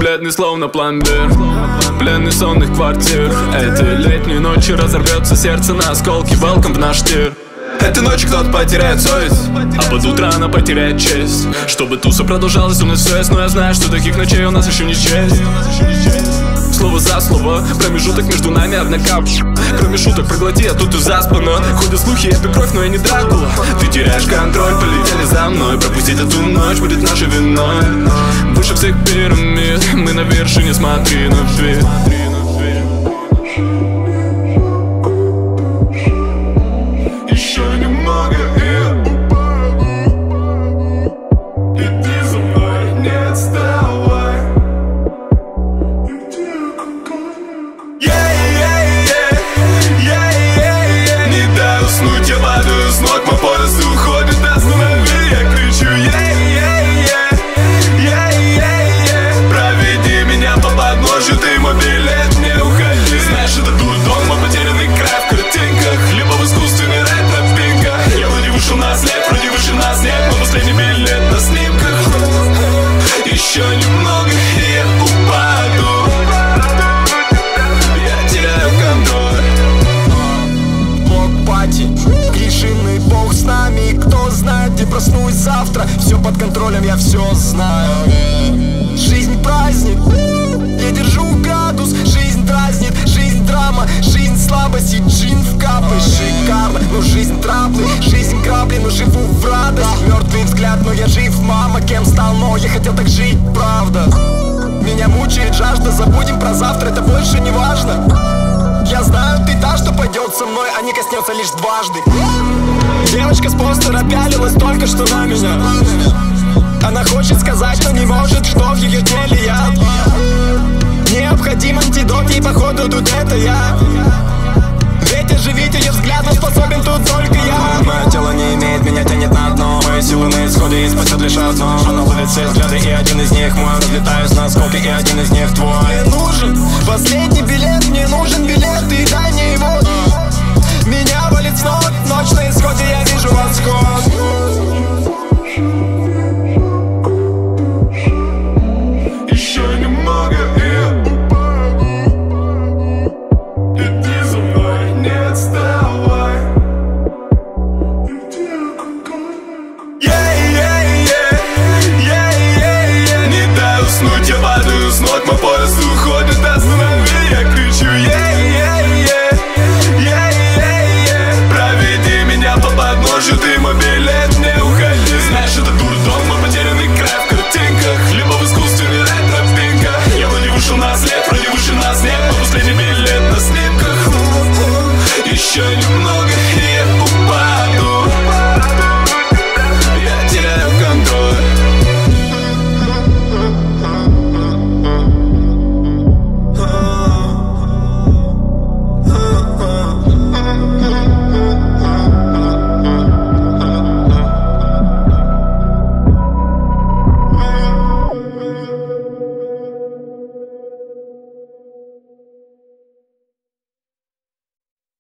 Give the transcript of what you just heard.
бледный, словно пломбир, пленный сонных квартир. Этой летней ночью разорвется сердце на осколки. Welcome в наш тир. Этой ночью кто-то потеряет совесть, а под утро она потеряет честь. Чтобы туса продолжалась, у нас все есть, но я знаю, что таких ночей у нас еще не честь. Слово за слово, промежуток между нами однако. Кроме шуток проглоти, а тут и заспано. Ходят слухи, я пью кровь, но я не Дракула. Ты теряешь контроль, полетели за мной. Пропустить эту ночь будет нашей виной. Выше всех пирамид, мы на вершине, смотри на вид. Еще немного и упаду. Иди за мной, не отставай. Не дай уснуть, я падаю с ног, мой поезд уходит, останови, я кричу. Проведи меня по подножью, ты мой билет, не уходи. Знаешь, это дурдом, мой потерянный край в картинках, либо в искусственный рай тропинка. Я вроде вышел на след, вроде выше нас нет, но последний билет на снимках. Еще немного и я упаду. Я теряю контроль. Блок-пати, клишинный бог с нами. Кто знает, где проснусь завтра. Все под контролем, я все знаю. Жизнь праздник, я держу градус. Жизнь дразнит, жизнь драма. Жизнь слабости, джин в капы. Шикарно, но жизнь траблы. Жизнь грабли, но живу в радость. Мертвый взгляд, но я жив, мама. Кем стал, но я хотел так жить, правда. Меня мучает жажда, забудем про завтра, это больше не важно. Я знаю, ты та, что пойдет со мной, а не коснется лишь дважды. Девочка с постера пялилась только что на меня. Она хочет сказать, но не может, что в ее теле яд. Необходим антидот, и походу тут это я. Ведь оживить ее взглядом способен тут только я. Мое тело не имеет, меня тянет на дно. Мои силы на исходе и спасет лишь одно. Она ловит все взгляды, и один из них мой. Разлетаюсь на осколки, и один из них твой. Мне нужен последний билет, мне нужен билет, и дай мне его. Меня валит с ног, ночь на исходе, я вижу восход.